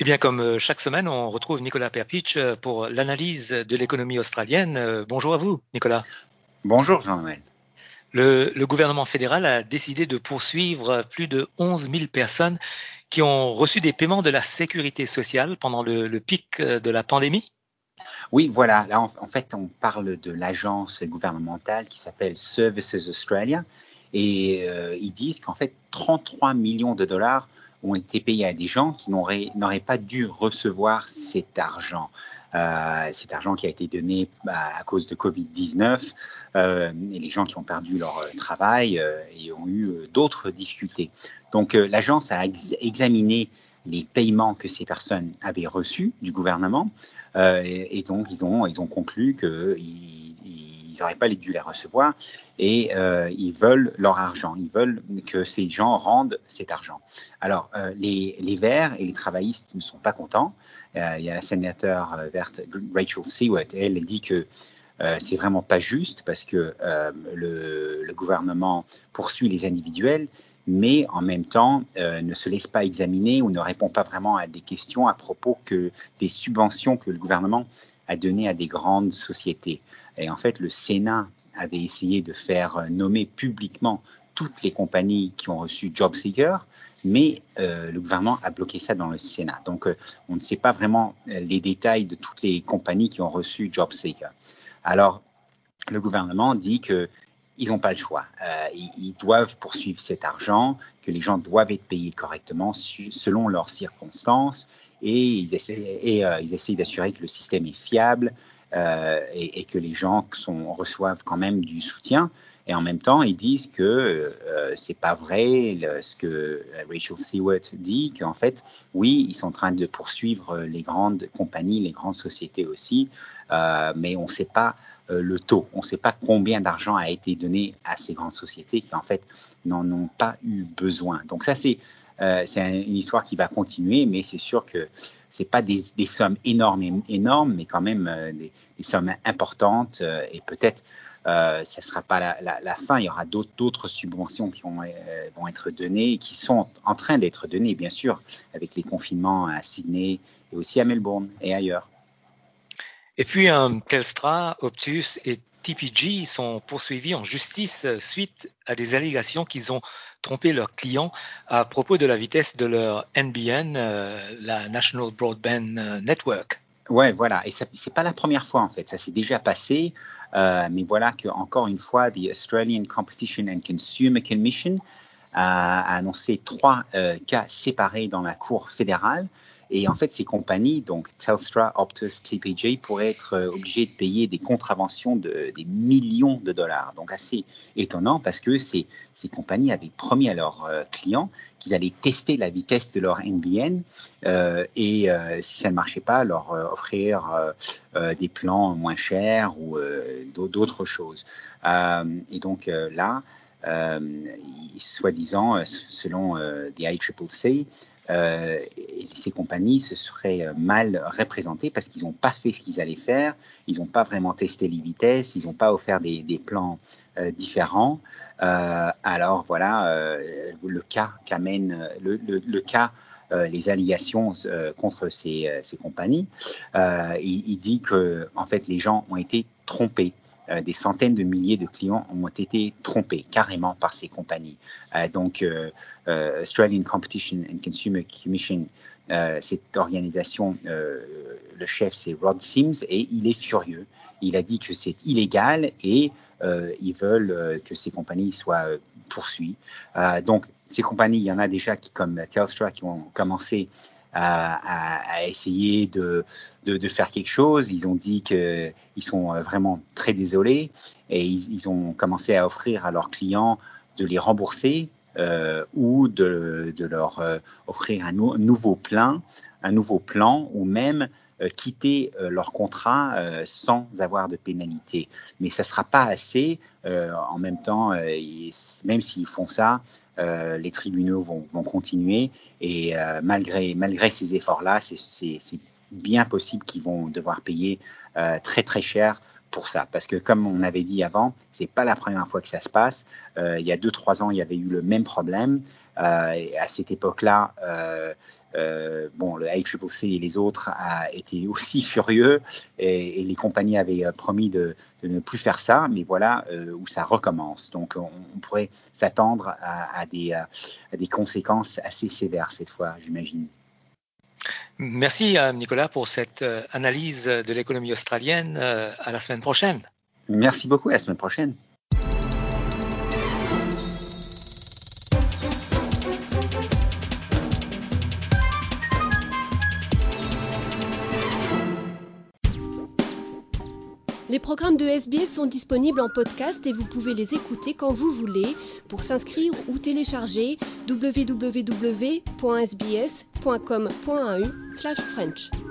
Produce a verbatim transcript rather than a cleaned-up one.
bien, comme euh, chaque semaine, on retrouve Nicolas Perpich euh, pour l'analyse de l'économie australienne. Euh, Bonjour à vous, Nicolas. Bonjour Jean-Noël. Le, le gouvernement fédéral a décidé de poursuivre plus de onze mille personnes qui ont reçu des paiements de la sécurité sociale pendant le, le pic euh, de la pandémie. Oui, voilà, là en, en fait on parle de l'agence gouvernementale qui s'appelle Services Australia et euh, ils disent qu'en fait trente-trois millions de dollars ont été payés à des gens qui n'auraient, n'auraient pas dû recevoir cet argent. Euh, cet argent qui a été donné bah, à cause de covid dix-neuf euh, et les gens qui ont perdu leur euh, travail euh, et ont eu euh, d'autres difficultés. Donc euh, l'agence a ex- examiné les paiements que ces personnes avaient reçus du gouvernement euh, et, et donc ils ont, ils ont conclu qu'ils n'auraient pas dû les recevoir et euh, ils veulent leur argent, ils veulent que ces gens rendent cet argent. Alors euh, les, les Verts et les travaillistes ne sont pas contents. Euh, il y a la sénateur verte Rachel Siewert, elle dit que euh, c'est vraiment pas juste parce que euh, le, le gouvernement poursuit les individuels, mais en même temps euh, ne se laisse pas examiner ou ne répond pas vraiment à des questions à propos que des subventions que le gouvernement a données à des grandes sociétés. Et en fait, le Sénat avait essayé de faire nommer publiquement toutes les compagnies qui ont reçu JobSeeker, mais euh, le gouvernement a bloqué ça dans le Sénat. Donc, euh, on ne sait pas vraiment les détails de toutes les compagnies qui ont reçu JobSeeker. Alors, le gouvernement dit que ils n'ont pas le choix. Euh, ils, ils doivent poursuivre cet argent, que les gens doivent être payés correctement su, selon leurs circonstances, et ils essaient, et, euh, ils essaient d'assurer que le système est fiable euh, et, et que les gens sont, reçoivent quand même du soutien. Et en même temps, ils disent que euh, c'est pas vrai le, ce que Rachel Siewert dit, qu'en fait, oui, ils sont en train de poursuivre les grandes compagnies, les grandes sociétés aussi, euh, mais on ne sait pas euh, le taux. On ne sait pas combien d'argent a été donné à ces grandes sociétés qui, en fait, n'en ont pas eu besoin. Donc ça, c'est euh, c'est une histoire qui va continuer, mais c'est sûr que ce n'est pas des, des sommes énormes, énormes, mais quand même euh, des, des sommes importantes euh, et peut-être euh, ça ne sera pas la, la, la fin. Il y aura d'autres, d'autres subventions qui vont, euh, vont être données et qui sont en train d'être données, bien sûr, avec les confinements à Sydney et aussi à Melbourne et ailleurs. Et puis, euh, Telstra, Optus et T P G sont poursuivis en justice suite à des allégations qu'ils ont trompé leurs clients à propos de la vitesse de leur N B N, euh, la National Broadband Network. Ouais, voilà. Et ce n'est pas la première fois, en fait. Ça s'est déjà passé. Euh, mais voilà qu'encore une fois, the Australian Competition and Consumer Commission a, a annoncé trois euh, cas séparés dans la Cour fédérale. Et en fait, ces compagnies, donc Telstra, Optus, T P J, pourraient être euh, obligées de payer des contraventions de des millions de dollars. Donc assez étonnant parce que ces, ces compagnies avaient promis à leurs euh, clients qu'ils allaient tester la vitesse de leur N B N euh, et euh, si ça ne marchait pas, leur euh, offrir euh, euh, des plans moins chers ou euh, d'autres choses. Euh, et donc euh, là, euh, soi-disant, selon euh, the I C C C, euh, ces compagnies se seraient mal représentées parce qu'ils n'ont pas fait ce qu'ils allaient faire, ils n'ont pas vraiment testé les vitesses, ils n'ont pas offert des, des plans euh, différents. Euh, alors voilà, euh, le cas qu'amène le, le, le cas euh, les allégations euh, contre ces, euh, ces compagnies. Euh, il, il dit que en fait les gens ont été trompés. Euh, des centaines de milliers de clients ont été trompés carrément par ces compagnies. Euh, donc, euh, euh, Australian Competition and Consumer Commission, euh, cette organisation, euh, le chef c'est Rod Sims et il est furieux. Il a dit que c'est illégal et euh, ils veulent euh, que ces compagnies soient euh, poursuivies. Euh, donc, ces compagnies, il y en a déjà qui, comme Telstra, qui ont commencé à, à, à essayer de, de, de faire quelque chose. Ils ont dit qu'ils sont vraiment très désolés et ils, ils ont commencé à offrir à leurs clients de les rembourser euh, ou de, de leur euh, offrir un nou- nouveau plan, un nouveau plan ou même euh, quitter euh, leur contrat euh, sans avoir de pénalité. Mais ça ne sera pas assez. Euh, en même temps, euh, ils, même s'ils font ça, euh, les tribunaux vont, vont continuer et euh, malgré, malgré ces efforts-là, c'est, c'est, c'est bien possible qu'ils vont devoir payer euh, très très cher pour ça. Parce que comme on avait dit avant, c'est pas la première fois que ça se passe. Euh, il y a deux, trois ans, il y avait eu le même problème. Euh, et à cette époque-là, euh, euh, bon, le A C C C et les autres a été aussi furieux et, et les compagnies avaient promis de, de ne plus faire ça, mais voilà euh, où ça recommence. Donc, on, on pourrait s'attendre à, à, des, à des conséquences assez sévères cette fois, j'imagine. Merci Nicolas pour cette analyse de l'économie australienne. À la semaine prochaine. Merci beaucoup, à la semaine prochaine. Les programmes de S B S sont disponibles en podcast et vous pouvez les écouter quand vous voulez. Pour s'inscrire ou télécharger, w w w point s b s point com point a u slash french.